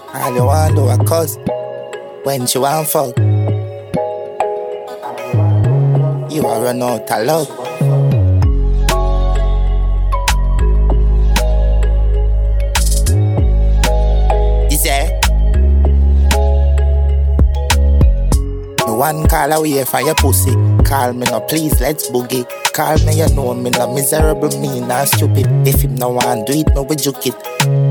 All you want do a cuss when she want fuck. You a run out of love. Is it? No one call away for your pussy. Call me no please, let's boogie. Call me, you know me no miserable, me not stupid. If him no want do it, no we juke it.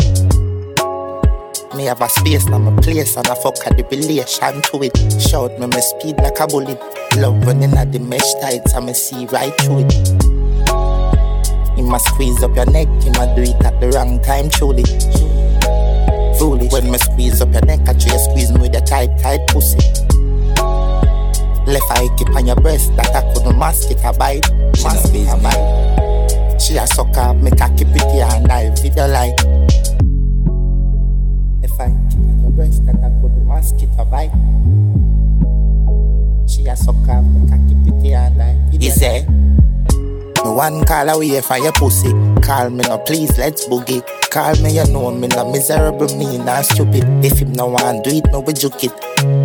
Me have a space now my place and I fuck at the relation to it. Shout me speed like a bullet. Love running at the mesh tights and me see right through it. He must squeeze up your neck, he must do it at the wrong time truly. Foolish. When me squeeze up your neck, I try to squeeze me with your tight pussy. Left eye keep on your breast that I couldn't mask it a bite. Mask it a bite. She a suck up, make her keep it here and I video like. If I keep on your breast that I couldn't mask it a bite. She a suck up, make her keep it here and I video like. Is it? No one call away for your pussy. Call me no please, let's boogie. Call me, you know me no miserable, me not stupid. If him no want do it, no we juke it.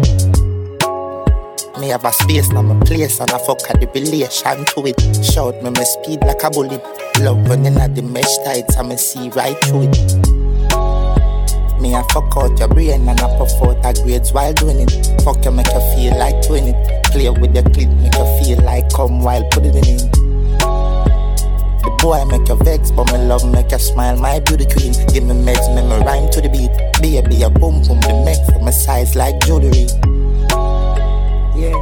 Me have a space now my place and I fuck at the relation to it. Shout me speed like a bullet. Love running at the mesh tights and me see right through it. Me I fuck out your brain and I puff out the grades while doing it. Fuck you make you feel like doing it. Play with your clit make you feel like come while putting it in. The boy make you vex but me love make you smile my beauty queen. Give me meds, me rhyme to the beat. Baby a boom boom the make for my size like jewelry. Yeah,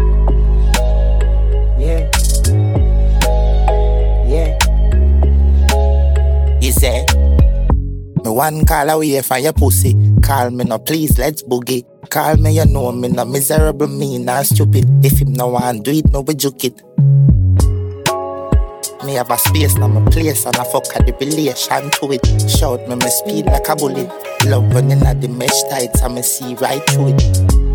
yeah, yeah. Is it? No one call away for your pussy. Call me no please, let's boogie. Call me, you know me no miserable, me not stupid. If him no want do it, no we juke it. Me have a space now my place and I fuck at the relation to it. Shout me speed like a bullet. Love running at the mesh tights and me see right through it.